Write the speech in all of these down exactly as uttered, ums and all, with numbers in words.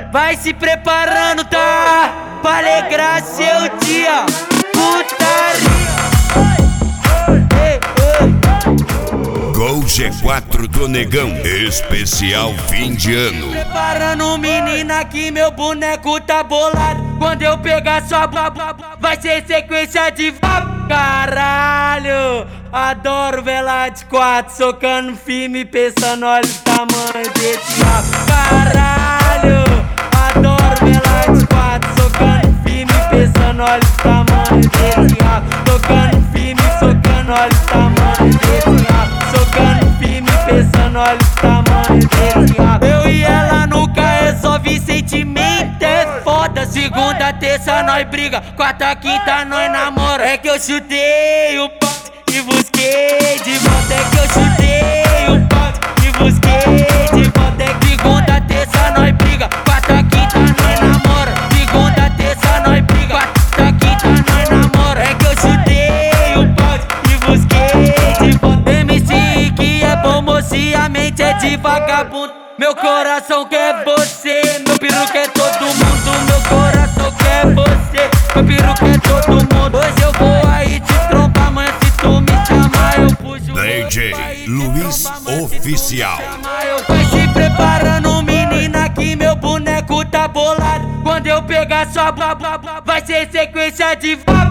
Vai se preparando, tá? Pra alegrar seu dia. Putaria. Gol G quatro do Negão, especial fim de ano. Preparando, menina, que meu boneco tá bolado. Quando eu pegar sua blá, vai ser sequência de vá. Caralho, adoro vela de quatro, socando firme, pensando, olha o tamanho desse rabo. Caralho, adoro vela de quatro, socando firme, pensando, olha o tamanho desse rabo. Tocando firme, socando, olha o tamanho desse rabo. Socando firme, pensando, olha o tamanho desse rabo. Eu e ela nunca resolve sentimento, é foda. Segunda, terça, nós briga. Quarta, quinta, nós namora. É que eu chutei o pote e busquei de volta. É que eu chutei o pote e busquei de volta. É que segunda, terça, nós briga. Quarta, quinta, nós namora. Segunda, terça, nós briga. Quarta, quinta, nós namora. É que eu chutei o pote e busquei de volta. M C que é bom, moço, e a mente é de vagabundo. Meu coração quer você, meu peru quer todo mundo. Meu coração quer você, meu peru quer todo mundo. Hoje eu vou aí te trombar, mas se tu me chamar eu puxo. D J Luiz Oficial. Vai se preparando, menina, que meu boneco tá bolado. Quando eu pegar sua blá blá blá, vai ser sequência de vá.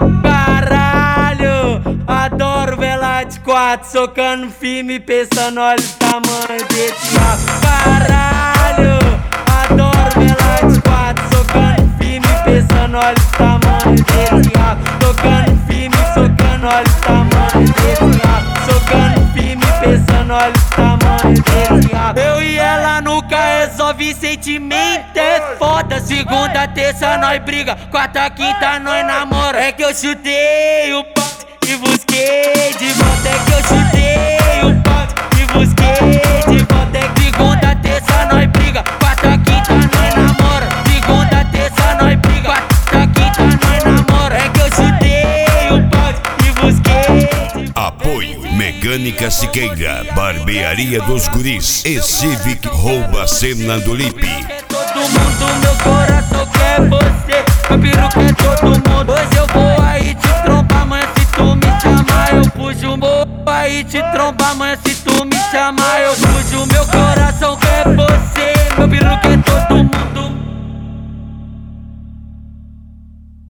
Caralho, adoro vela de quatro, socando firme, pensando, olha o tamanho desse rabo. Caralho, adoro vela de quatro, socando firme, pensando, olha o tamanho desse rabo. Tocando firme, socando, olha o tamanho desse rabo. Socando firme, pensando, olha o tamanho desse rabo. Eu e ela nunca resolve sentimento, é foda. Segunda, terça, nós briga. Quarta, quinta, nós namora. É que eu chutei o pote e busquei de volta. É que eu chutei o pote e busquei de volta. É que segunda, terça, nós briga. Quarta, quinta, nós namora. Segunda, terça, nós briga. Quarta, quinta, nós namora. É que eu chutei o pote e busquei de volta. Apoio Mecânica Siqueira, Barbearia dos Guris e Civic Rouba Cena do Lipe. Todo mundo, meu coração quer você, meu peru quer todo mundo. Hoje eu vou aí te trombar, mas se tu me chamar eu fujo. Vou aí te trombar, mas se tu me chamar eu fujo. Meu coração quer você.